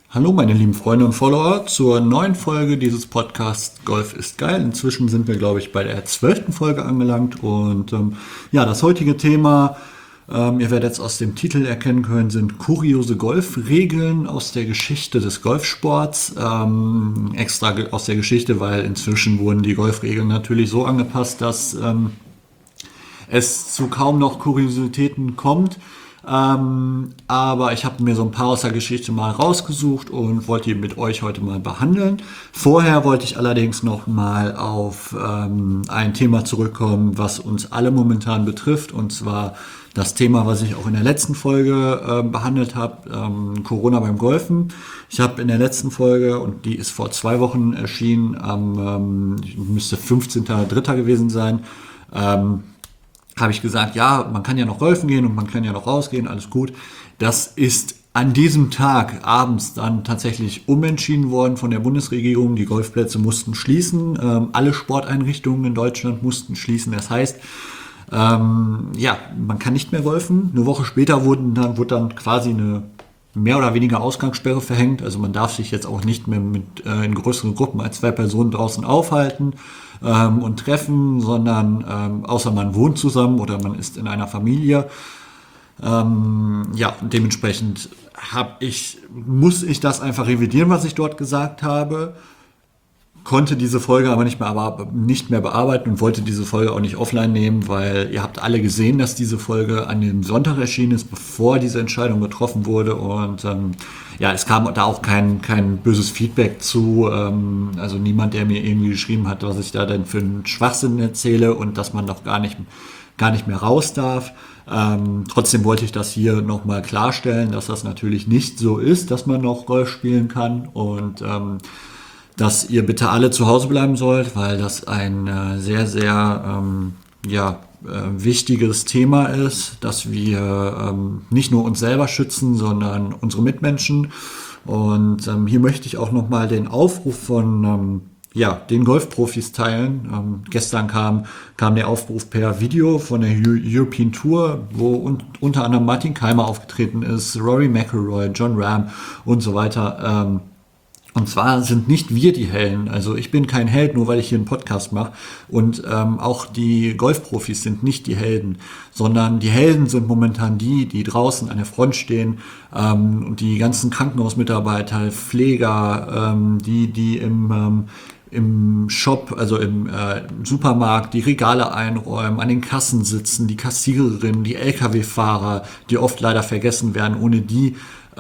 Hallo meine lieben Freunde und Follower zur neuen Folge dieses Podcasts Golf ist geil. Inzwischen sind wir, glaube ich, bei der 12. Folge angelangt und ja, das heutige Thema, ihr werdet es aus dem Titel erkennen können, sind kuriose Golfregeln aus der Geschichte des Golfsports. Extra aus der Geschichte, weil inzwischen wurden die Golfregeln natürlich so angepasst, dass es zu kaum noch Kuriositäten kommt. Aber ich habe mir so ein paar aus der Geschichte mal rausgesucht und wollte die mit euch heute mal behandeln. Vorher wollte ich allerdings noch mal auf ein Thema zurückkommen, was uns alle momentan betrifft, und zwar das Thema, was ich auch in der letzten Folge behandelt habe, Corona beim Golfen. Ich habe in der letzten Folge, und die ist vor 2 Wochen erschienen, müsste 15.03. gewesen sein, habe ich gesagt, ja, man kann ja noch golfen gehen und man kann ja noch rausgehen, alles gut. Das ist an diesem Tag abends dann tatsächlich umentschieden worden von der Bundesregierung. Die Golfplätze mussten schließen, alle Sporteinrichtungen in Deutschland mussten schließen. Das heißt, ja, man kann nicht mehr golfen. Eine Woche später wurde dann quasi eine mehr oder weniger Ausgangssperre verhängt. Also man darf sich jetzt auch nicht mehr in größeren Gruppen als 2 Personen draußen aufhalten und treffen, sondern außer man wohnt zusammen oder man ist in einer Familie. Ja, dementsprechend muss ich das einfach revidieren, was ich dort gesagt habe. Konnte diese Folge aber nicht mehr bearbeiten und wollte diese Folge auch nicht offline nehmen, weil ihr habt alle gesehen, dass diese Folge an dem Sonntag erschienen ist, bevor diese Entscheidung getroffen wurde, und ja, es kam da auch kein böses Feedback zu, also niemand, der mir irgendwie geschrieben hat, was ich da denn für einen Schwachsinn erzähle und dass man doch gar nicht mehr raus darf. Trotzdem wollte ich das hier nochmal klarstellen, dass das natürlich nicht so ist, dass man noch Golf spielen kann, und dass ihr bitte alle zu Hause bleiben sollt, weil das ein sehr, sehr wichtiges Thema ist, dass wir nicht nur uns selber schützen, sondern unsere Mitmenschen. Und hier möchte ich auch nochmal den Aufruf von den Golfprofis teilen. Gestern kam der Aufruf per Video von der European Tour, wo unter anderem Martin Keimer aufgetreten ist, Rory McIlroy, John Rahm und so weiter. Und zwar sind nicht wir die Helden. Also ich bin kein Held, nur weil ich hier einen Podcast mache. Und auch die Golfprofis sind nicht die Helden, sondern die Helden sind momentan die draußen an der Front stehen, und die ganzen Krankenhausmitarbeiter, Pfleger, die im Shop, also im Supermarkt, die Regale einräumen, an den Kassen sitzen, die Kassiererinnen, die Lkw-Fahrer, die oft leider vergessen werden, ohne die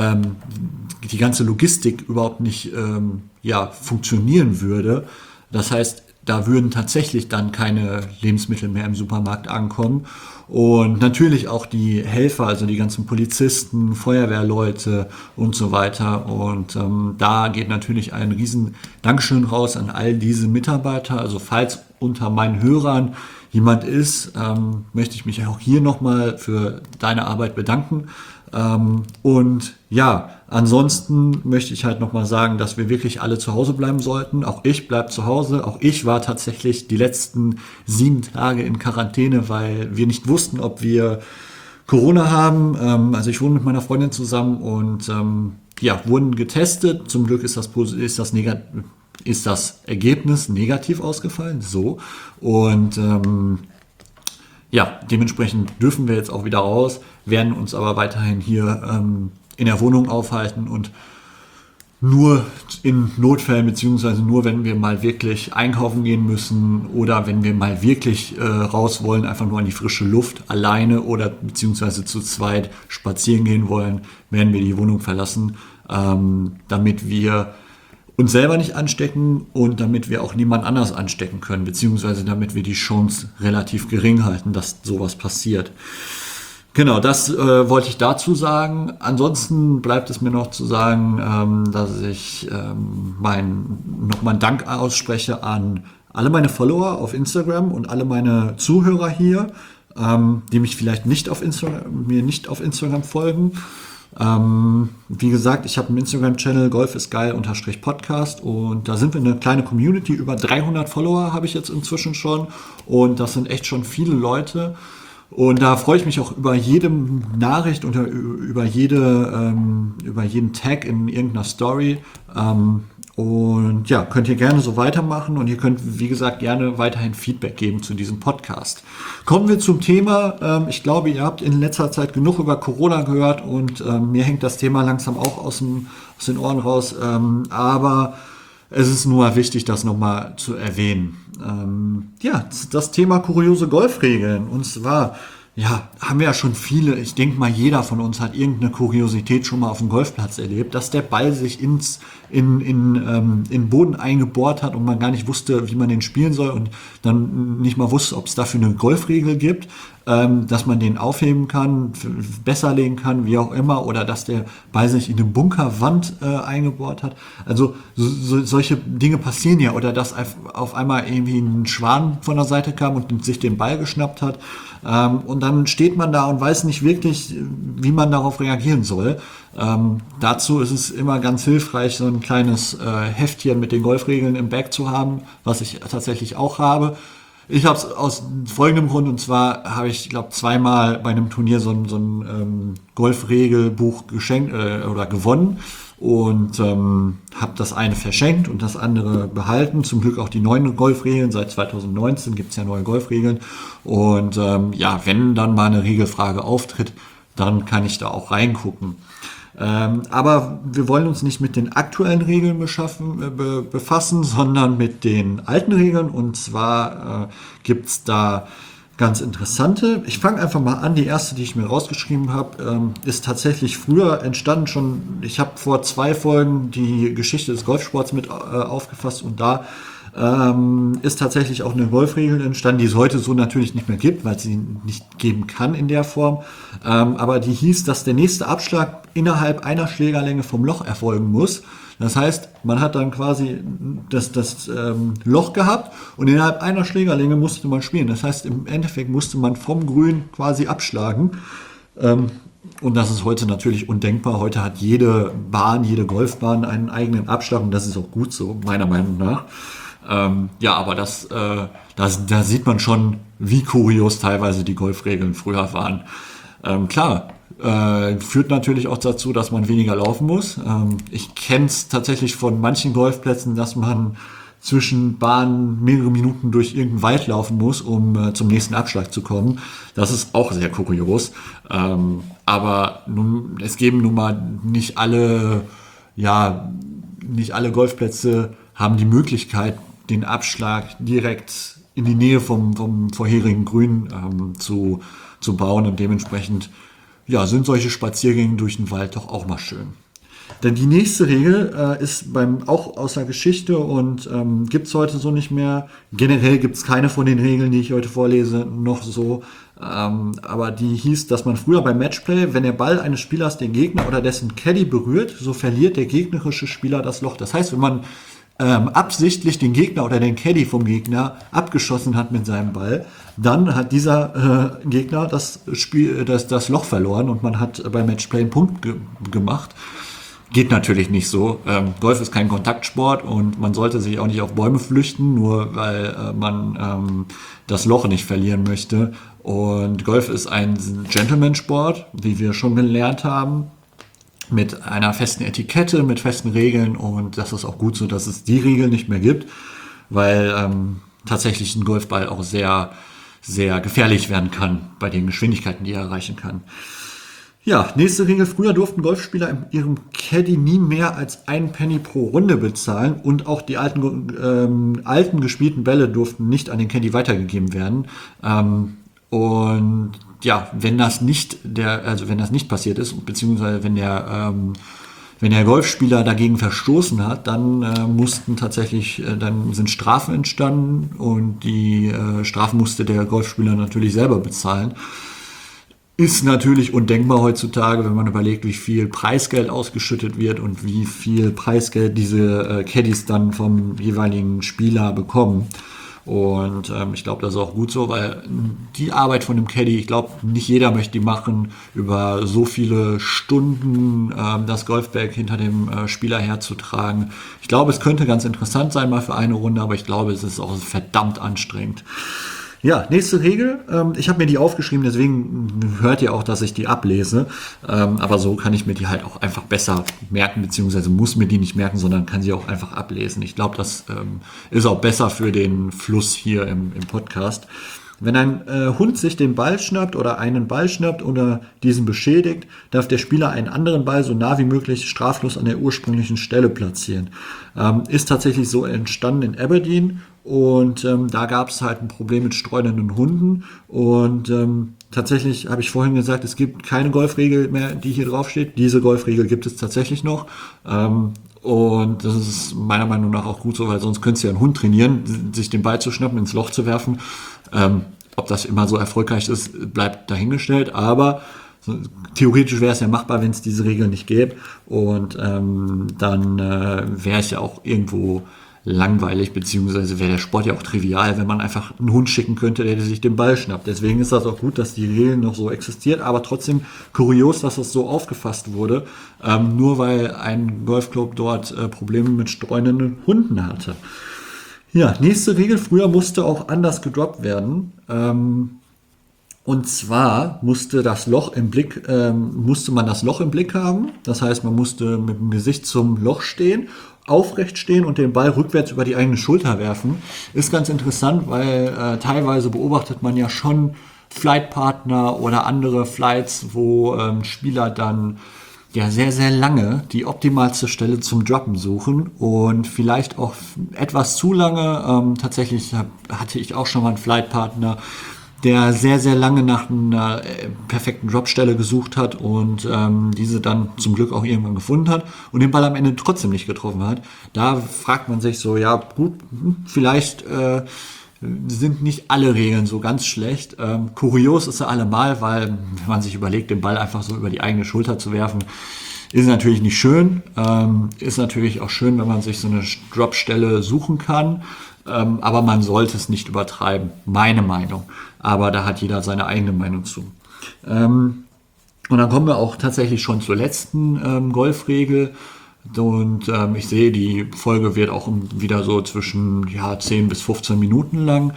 die ganze Logistik überhaupt nicht funktionieren würde. Das heißt, da würden tatsächlich dann keine Lebensmittel mehr im Supermarkt ankommen. Und natürlich auch die Helfer, also die ganzen Polizisten, Feuerwehrleute und so weiter. Und da geht natürlich ein riesen Dankeschön raus an all diese Mitarbeiter. Also falls unter meinen Hörern jemand ist, möchte ich mich auch hier nochmal für deine Arbeit bedanken. Und ja, ansonsten möchte ich halt nochmal sagen, dass wir wirklich alle zu Hause bleiben sollten. Auch ich bleibe zu Hause. Auch ich war tatsächlich die letzten 7 Tage in Quarantäne, weil wir nicht wussten, ob wir Corona haben. Also ich wohne mit meiner Freundin zusammen und wurden getestet. Zum Glück ist das Ergebnis negativ ausgefallen. So. Und dementsprechend dürfen wir jetzt auch wieder raus, werden uns aber weiterhin hier in der Wohnung aufhalten und nur in Notfällen, beziehungsweise nur wenn wir mal wirklich einkaufen gehen müssen oder wenn wir mal wirklich raus wollen, einfach nur an die frische Luft, alleine oder beziehungsweise zu zweit spazieren gehen wollen, werden wir die Wohnung verlassen, damit wir uns selber nicht anstecken und damit wir auch niemand anders anstecken können, beziehungsweise damit wir die Chance relativ gering halten, dass sowas passiert. Genau, das wollte ich dazu sagen. Ansonsten bleibt es mir noch zu sagen, dass ich nochmal einen Dank ausspreche an alle meine Follower auf Instagram und alle meine Zuhörer hier, die mich vielleicht mir nicht auf Instagram folgen. Wie gesagt, ich habe einen Instagram-Channel, Golf ist geil _Podcast, und da sind wir eine kleine Community, über 300 Follower habe ich jetzt inzwischen schon, und das sind echt schon viele Leute. Und da freue ich mich auch über jede Nachricht und über über jeden Tag in irgendeiner Story. Und ja, könnt ihr gerne so weitermachen und ihr könnt, wie gesagt, gerne weiterhin Feedback geben zu diesem Podcast. Kommen wir zum Thema. Ich glaube, ihr habt in letzter Zeit genug über Corona gehört und mir hängt das Thema langsam auch aus den Ohren raus. Aber es ist nur wichtig, das nochmal zu erwähnen. Ja, das Thema kuriose Golfregeln. Und zwar, ja, haben wir ja schon viele, ich denke mal, jeder von uns hat irgendeine Kuriosität schon mal auf dem Golfplatz erlebt, dass der Ball sich in den Boden eingebohrt hat und man gar nicht wusste, wie man den spielen soll und dann nicht mal wusste, ob es dafür eine Golfregel gibt, dass man den aufheben kann, besser legen kann, wie auch immer, oder dass der Ball sich in eine Bunkerwand eingebohrt hat. Also solche Dinge passieren ja, oder dass auf einmal irgendwie ein Schwan von der Seite kam und sich den Ball geschnappt hat. Und dann steht man da und weiß nicht wirklich, wie man darauf reagieren soll. Dazu ist es immer ganz hilfreich, so ein kleines Heftchen mit den Golfregeln im Bag zu haben, was ich tatsächlich auch habe. Ich habe es aus folgendem Grund, und zwar habe ich, glaube zweimal bei einem Turnier so ein Golfregelbuch geschenkt oder gewonnen und habe das eine verschenkt und das andere behalten. Zum Glück auch die neuen Golfregeln. Seit 2019 gibt es ja neue Golfregeln. Und ja, wenn dann mal eine Regelfrage auftritt, dann kann ich da auch reingucken. Aber wir wollen uns nicht mit den aktuellen Regeln befassen, sondern mit den alten Regeln. Und zwar gibt es da ganz interessante. Ich fange einfach mal an. Die erste, die ich mir rausgeschrieben habe, ist tatsächlich früher entstanden schon. Ich habe vor 2 Folgen die Geschichte des Golfsports mit aufgefasst und da ist tatsächlich auch eine Golfregel entstanden, die es heute so natürlich nicht mehr gibt, weil es sie nicht geben kann in der Form. Aber die hieß, dass der nächste Abschlag innerhalb einer Schlägerlänge vom Loch erfolgen muss. Das heißt, man hat dann quasi das Loch gehabt und innerhalb einer Schlägerlänge musste man spielen. Das heißt, im Endeffekt musste man vom Grün quasi abschlagen. Und das ist heute natürlich undenkbar. Heute hat jede Bahn, jede Golfbahn einen eigenen Abschlag und das ist auch gut so, meiner Meinung nach. Ja, aber da sieht man schon, wie kurios teilweise die Golfregeln früher waren. Klar, führt natürlich auch dazu, dass man weniger laufen muss. Ich kenne es tatsächlich von manchen Golfplätzen, dass man zwischen Bahnen mehrere Minuten durch irgendeinen Wald laufen muss, um zum nächsten Abschlag zu kommen. Das ist auch sehr kurios. Aber es geben nun mal nicht alle Golfplätze haben die Möglichkeit, den Abschlag direkt in die Nähe vom vorherigen Grün zu bauen und dementsprechend sind solche Spaziergänge durch den Wald doch auch mal schön. Denn die nächste Regel ist auch aus der Geschichte und gibt es heute so nicht mehr. Generell gibt es keine von den Regeln, die ich heute vorlese, noch so. Aber die hieß, dass man früher beim Matchplay, wenn der Ball eines Spielers den Gegner oder dessen Caddy berührt, so verliert der gegnerische Spieler das Loch. Das heißt, wenn man absichtlich den Gegner oder den Caddy vom Gegner abgeschossen hat mit seinem Ball, dann hat dieser Gegner das Loch verloren und man hat beim Matchplay einen Punkt gemacht. Geht natürlich nicht so. Golf ist kein Kontaktsport und man sollte sich auch nicht auf Bäume flüchten, nur weil man das Loch nicht verlieren möchte. Und Golf ist ein Gentleman-Sport, wie wir schon gelernt haben, mit einer festen Etikette, mit festen Regeln und das ist auch gut so, dass es die Regeln nicht mehr gibt, weil tatsächlich ein Golfball auch sehr, sehr gefährlich werden kann bei den Geschwindigkeiten, die er erreichen kann. Ja, nächste Regel. Früher durften Golfspieler ihrem Caddy nie mehr als 1 Penny pro Runde bezahlen und auch die alten gespielten Bälle durften nicht an den Caddy weitergegeben werden. Und ja, wenn das nicht passiert ist, beziehungsweise wenn der Golfspieler dagegen verstoßen hat, dann dann sind Strafen entstanden und die Strafen musste der Golfspieler natürlich selber bezahlen. Ist natürlich undenkbar heutzutage, wenn man überlegt, wie viel Preisgeld ausgeschüttet wird und wie viel Preisgeld diese Caddies dann vom jeweiligen Spieler bekommen. Und ich glaube, das ist auch gut so, weil die Arbeit von dem Caddy, ich glaube, nicht jeder möchte die machen, über so viele Stunden das Golfbag hinter dem Spieler herzutragen. Ich glaube, es könnte ganz interessant sein mal für eine Runde, aber ich glaube, es ist auch verdammt anstrengend. Ja, nächste Regel. Ich habe mir die aufgeschrieben, deswegen hört ihr auch, dass ich die ablese. Aber so kann ich mir die halt auch einfach besser merken, beziehungsweise muss mir die nicht merken, sondern kann sie auch einfach ablesen. Ich glaube, das ist auch besser für den Fluss hier im Podcast. Wenn ein Hund sich den Ball schnappt oder einen Ball schnappt oder diesen beschädigt, darf der Spieler einen anderen Ball so nah wie möglich straflos an der ursprünglichen Stelle platzieren. Ist tatsächlich so entstanden in Aberdeen und da gab es halt ein Problem mit streunenden Hunden und tatsächlich habe ich vorhin gesagt, es gibt keine Golfregel mehr, die hier drauf steht. Diese Golfregel gibt es tatsächlich noch. Und das ist meiner Meinung nach auch gut so, weil sonst könntest du ja einen Hund trainieren, sich den Ball zu schnappen, ins Loch zu werfen. Ob das immer so erfolgreich ist, bleibt dahingestellt. Aber theoretisch wäre es ja machbar, wenn es diese Regel nicht gäbe. Und dann wäre es ja auch irgendwo langweilig, beziehungsweise wäre der Sport ja auch trivial, wenn man einfach einen Hund schicken könnte, der sich den Ball schnappt. Deswegen ist das auch gut, dass die Regel noch so existiert, aber trotzdem kurios, dass das so aufgefasst wurde, nur weil ein Golfclub dort Probleme mit streunenden Hunden hatte. Ja, nächste Regel, früher musste auch anders gedroppt werden. Und zwar musste man das Loch im Blick haben. Das heißt, man musste mit dem Gesicht zum Loch stehen, aufrecht stehen und den Ball rückwärts über die eigene Schulter werfen. Ist ganz interessant, weil teilweise beobachtet man ja schon Flightpartner oder andere Flights, wo Spieler dann ja sehr, sehr lange die optimalste Stelle zum Droppen suchen und vielleicht auch etwas zu lange. Tatsächlich hatte ich auch schon mal einen Flightpartner, der sehr, sehr lange nach einer perfekten Dropstelle gesucht hat und diese dann zum Glück auch irgendwann gefunden hat und den Ball am Ende trotzdem nicht getroffen hat. Da fragt man sich so, ja gut, vielleicht sind nicht alle Regeln so ganz schlecht. Kurios ist er allemal, weil wenn man sich überlegt, den Ball einfach so über die eigene Schulter zu werfen, ist natürlich nicht schön. Ist natürlich auch schön, wenn man sich so eine Dropstelle suchen kann. Aber man sollte es nicht übertreiben, meine Meinung. Aber da hat jeder seine eigene Meinung zu. Und dann kommen wir auch tatsächlich schon zur letzten Golfregel. Und ich sehe, die Folge wird auch wieder so zwischen 10 bis 15 Minuten lang.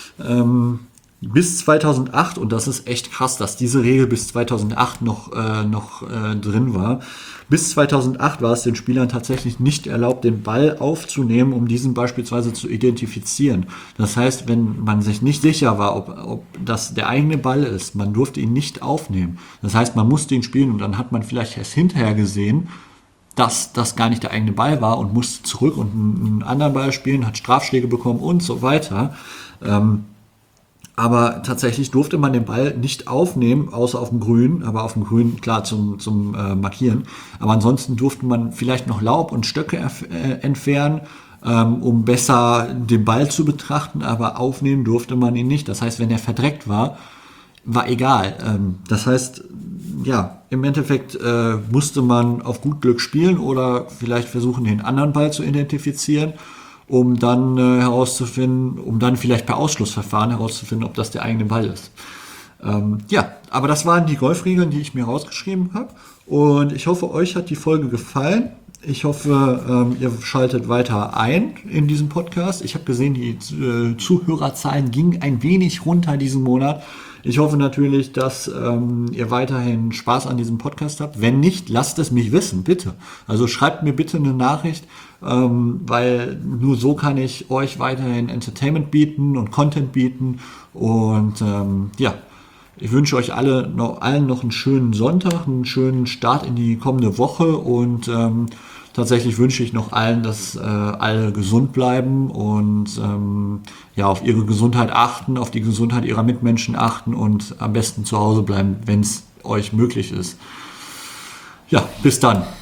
Bis 2008, und das ist echt krass, dass diese Regel bis 2008 noch drin war. Bis 2008 war es den Spielern tatsächlich nicht erlaubt, den Ball aufzunehmen, um diesen beispielsweise zu identifizieren. Das heißt, wenn man sich nicht sicher war, ob das der eigene Ball ist, man durfte ihn nicht aufnehmen. Das heißt, man musste ihn spielen und dann hat man vielleicht erst hinterher gesehen, dass das gar nicht der eigene Ball war und musste zurück und einen anderen Ball spielen, hat Strafschläge bekommen und so weiter. Aber tatsächlich durfte man den Ball nicht aufnehmen, außer auf dem Grün, aber auf dem Grün klar zum Markieren. Aber ansonsten durfte man vielleicht noch Laub und Stöcke entfernen, um besser den Ball zu betrachten, aber aufnehmen durfte man ihn nicht. Das heißt, wenn er verdreckt war egal. Das heißt, ja, im Endeffekt musste man auf gut Glück spielen oder vielleicht versuchen, den anderen Ball zu identifizieren, um dann vielleicht per Ausschlussverfahren herauszufinden, ob das der eigene Ball ist. Aber das waren die Golfregeln, die ich mir rausgeschrieben habe. Und ich hoffe, euch hat die Folge gefallen. Ich hoffe, ihr schaltet weiter ein in diesem Podcast. Ich habe gesehen, die Zuhörerzahlen gingen ein wenig runter diesen Monat. Ich hoffe natürlich, dass ihr weiterhin Spaß an diesem Podcast habt. Wenn nicht, lasst es mich wissen, bitte. Also schreibt mir bitte eine Nachricht, weil nur so kann ich euch weiterhin Entertainment bieten und Content bieten. Und ich wünsche euch allen noch einen schönen Sonntag, einen schönen Start in die kommende Woche und tatsächlich wünsche ich noch allen, dass alle gesund bleiben und auf ihre Gesundheit achten, auf die Gesundheit ihrer Mitmenschen achten und am besten zu Hause bleiben, wenn es euch möglich ist. Ja, bis dann.